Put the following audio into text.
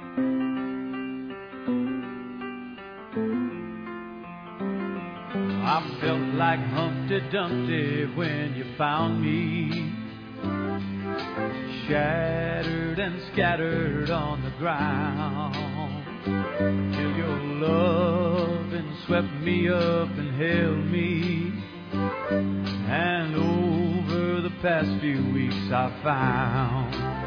I felt like Humpty Dumpty when you found me, shattered and scattered on the ground, till your loving swept me up and held me, and over the past few weeks I found